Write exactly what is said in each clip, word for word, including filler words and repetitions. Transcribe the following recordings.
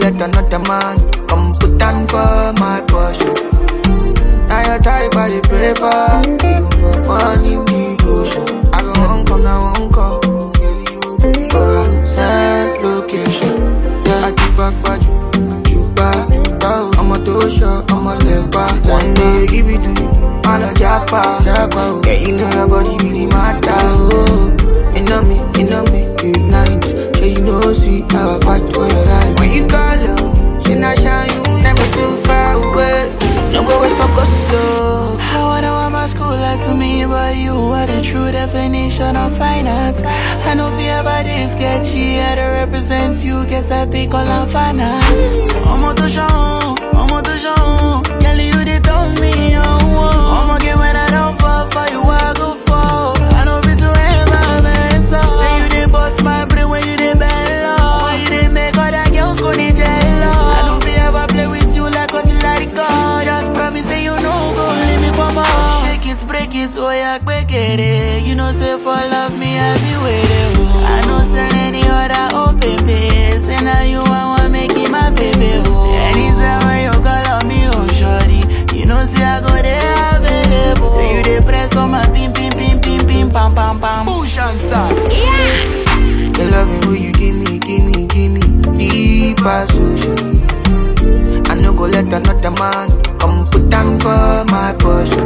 let another man come put down for my portion. Now your type I dey pray for, you for money in the ocean. I go home, come now, won't call. For a sad location. Yeah, I keep back, but you, you back. I'm a tosha, I'm a leg back. One day give it to you, I'm a japa. Yeah, you know your body really matter. Oh, you know me, you know me, you ignite. So you know, see how I fight for your life. When you call on me, she not shine you, never too far away. No go wait for gusto. I wanna want my school like to me, but you are the true definition of finance. I know if you ever this sketchy, I to represent you, guess I pick all on finance. I'm on the show, I'm on the show. Girl, you they tell me, oh, I'm okay when I don't fall for you, I go fall. I know be too my man, so say you they bust my brain when you they bend low. When you they make all that girls go need jello. I know if you ever play with you like us, you let it go. Just promise say you know, go leave me for more. Shake it, break it, so I quick it. You know, say for love me, I be waiting. I know send any other open base. And now you want make it my baby. Anytime when you call on me, oh shorty, you know, say I go there available. Say you they press on my pim, pim, pim, pim, pim, pam, pam, pam. Push and start. Yeah. The loving who you give me, give me, give me deep as ocean. I no go let another man come put down for my portion.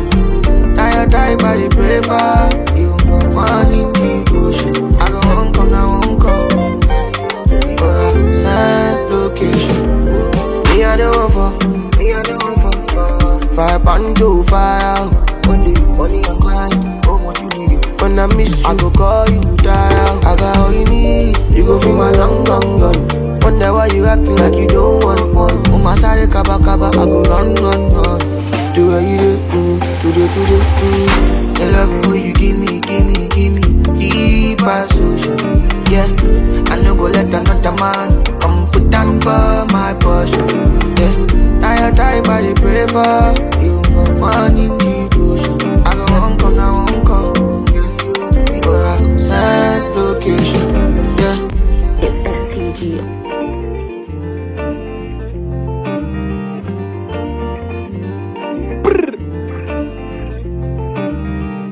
Tired type I dey pray for, you for money in the ocean. I go home, come now, won't call. For a sad location. Me I the offer, me I the offer for fire band to fire. One day, money and grind, oh what you need. When I miss you, I go call you dial. I got all you need, you go feel my long, long gun. Wonder why you acting like you don't want one. Oh my side, kaba kaba, I go run, run, run. To where you do, mm, to the, to the, mm. The loving way you give me, give me, give me deep as ocean. Yeah, I no go let another man come put down for my portion. Yeah, now your type I dey pray for, you for money in the